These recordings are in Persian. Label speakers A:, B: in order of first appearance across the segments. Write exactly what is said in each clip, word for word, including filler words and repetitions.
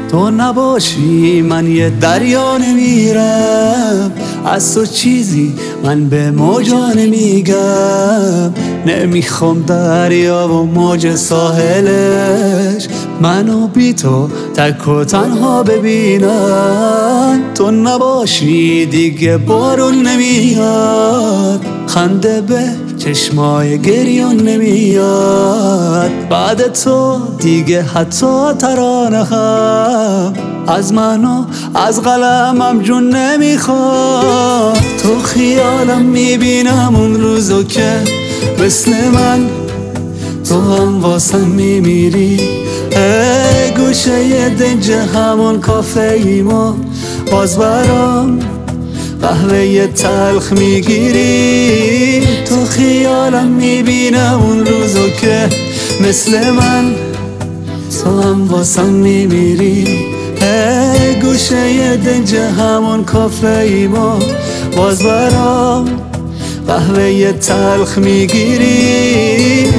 A: تو نباشی من یه دریا نمیرم، از تو چیزی من به موجا نمیگم. نمیخوام دریا و موج ساحلش منو بی تو تک و تنها ببینن. تو نباشی دیگه بارون نمیاد، خنده به چشمای گریون نمیاد. بعد تو دیگه حتی ترانه هم از منو از قلمم جون نمیخواد. تو خیالم میبینم اون روزو که مثل من تو هم واسم میمیری. ای گوشه دنج همون کافه ایما باز برام قهوه تلخ میگیری. تو خیالم میبینم اون روزو که مثل من تو هم واسم میمیری. ای گوشه دنج همون کافه ایما باز برام قهوه تلخ میگیری.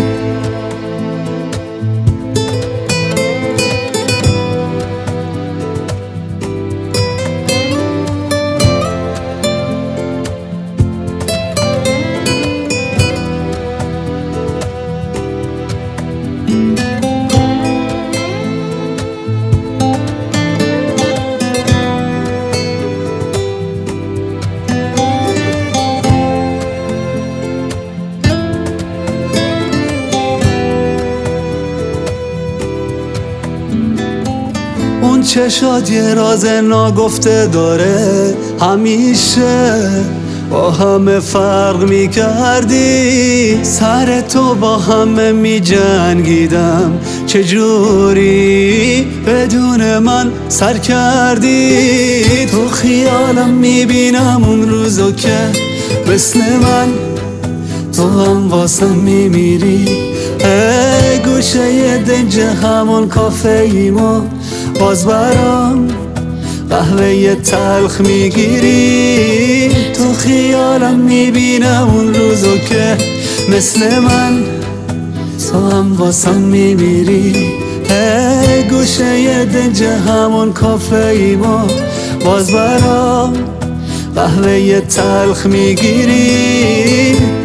A: اون چشات یه راز ناگفته داره، همیشه با همه فرق میکردی. سر تو با همه میجنگیدم، چجوری بدون من سر کردی. تو خیالم میبینم اون روزو که مثل من تو هم واسم میمیری. ای گوشه دنج همون کافه ایما باز برام قهوه تلخ میگیری. تو خیالم میبینم اون روزو که مثل من تو هم واسم میمیری. ای گوشه دنج همون کافه ایما باز برام قهوه تلخ میگیری.